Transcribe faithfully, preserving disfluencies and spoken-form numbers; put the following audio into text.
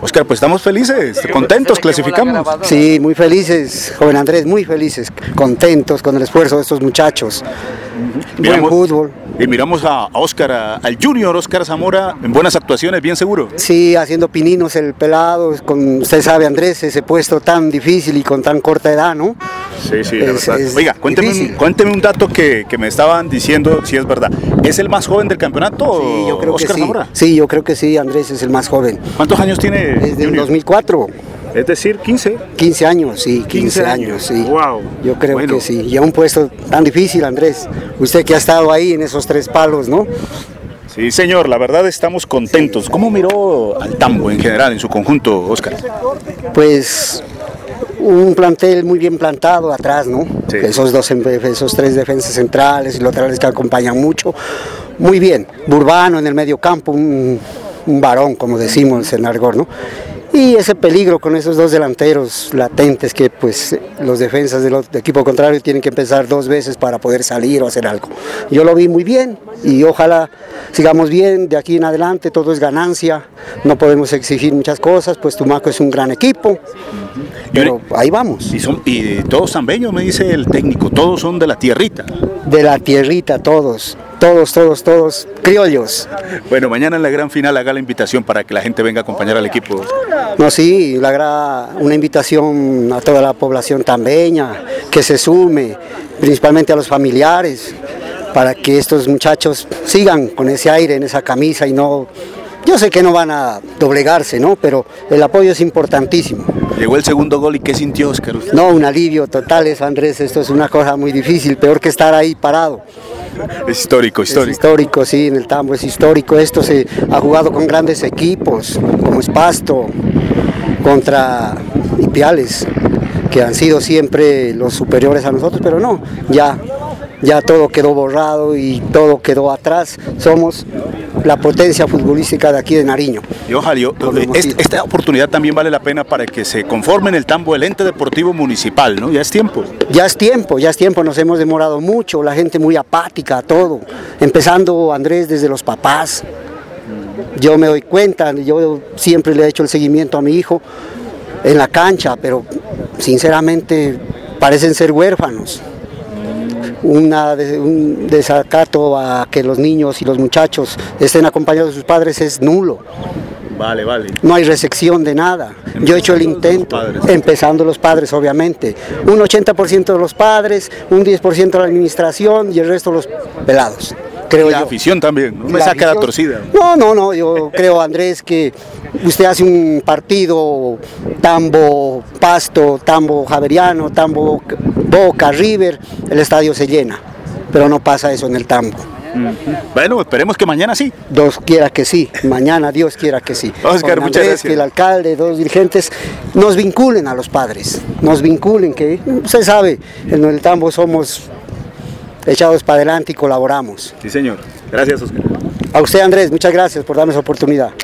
Óscar, pues estamos felices, contentos, clasificamos. Sí, muy felices, joven Andrés, muy felices, contentos con el esfuerzo de estos muchachos. Miramos, buen fútbol. Y miramos a Óscar, a, al Junior Óscar Zamora, en buenas actuaciones, bien seguro. Sí, haciendo pininos el pelado, con, usted sabe Andrés, ese puesto tan difícil y con tan corta edad, ¿no? Sí, sí, es, la verdad. Es Oiga, cuénteme un, cuénteme un dato que, que me estaban diciendo, si es verdad. ¿Es el más joven del campeonato, sí, yo creo Óscar que sí. Zamora? Sí, yo creo que sí, Andrés es el más joven. ¿Cuántos años tiene? Desde el dos mil cuatro. Es decir, quince. quince años, sí, quince años, sí. Wow. Yo creo bueno. que sí. Y a un puesto tan difícil, Andrés. Usted que ha estado ahí en esos tres palos, ¿no? Sí, señor, la verdad estamos contentos. ¿Cómo miró al Tambo en general, en su conjunto, Óscar? Pues un plantel muy bien plantado atrás, ¿no? Sí. Esos dos, esos tres defensas centrales y laterales que acompañan mucho. Muy bien. Burbano en el medio campo, un, un varón, como decimos en argot, ¿no? Y ese peligro con esos dos delanteros latentes que pues los defensas del equipo contrario tienen que empezar dos veces para poder salir o hacer algo. Yo lo vi muy bien y ojalá sigamos bien de aquí en adelante, todo es ganancia, no podemos exigir muchas cosas, pues Tumaco es un gran equipo, pero ahí vamos. Y, son, y todos zambeños, me dice el técnico, todos son de la tierrita. De la tierrita, todos. Todos, todos, todos criollos. Bueno, mañana en la gran final haga la invitación para que la gente venga a acompañar al equipo. No, sí, le haga una invitación a toda la población tambeña, que se sume, principalmente a los familiares, para que estos muchachos sigan con ese aire en esa camisa y no... Yo sé que no van a doblegarse, ¿no? Pero el apoyo es importantísimo. Llegó el segundo gol y ¿qué sintió, Óscar? No, un alivio total eso, Andrés, esto es una cosa muy difícil, peor que estar ahí parado. Es histórico, histórico. Es histórico, sí, en el Tambo es histórico. Esto se ha jugado con grandes equipos, como es Pasto, contra Ipiales, que han sido siempre los superiores a nosotros, pero no, ya, ya todo quedó borrado y todo quedó atrás. Somos la potencia futbolística de aquí de Nariño. Y ojalá, yo, este, esta oportunidad también vale la pena para que se conforme en el Tambo el ente deportivo municipal, ¿no? Ya es tiempo. Ya es tiempo, ya es tiempo, nos hemos demorado mucho, la gente muy apática a todo, empezando Andrés desde los papás. Yo me doy cuenta, yo siempre le he hecho el seguimiento a mi hijo en la cancha, pero sinceramente parecen ser huérfanos. Una, un desacato a que los niños y los muchachos estén acompañados de sus padres es nulo. Vale, vale. No hay recepción de nada. Empezando Yo he hecho el intento, los empezando los padres obviamente. Un ochenta por ciento de los padres, un diez por ciento de la administración y el resto los pelados. Creo y la yo. afición también, no me saca la torcida. No, no, no, yo creo, Andrés, que usted hace un partido Tambo, Pasto, Tambo Javeriano, Tambo Boca, River, el estadio se llena, pero no pasa eso en el Tambo. Uh-huh. Bueno, esperemos que mañana sí. Dios quiera que sí, mañana Dios quiera que sí. Óscar, Con muchas Andrés, gracias. Que el alcalde, dos dirigentes nos vinculen a los padres, nos vinculen, que usted sabe, en el Tambo somos echados para adelante y colaboramos. Sí, señor. Gracias, Óscar. A usted, Andrés, muchas gracias por darnos la oportunidad.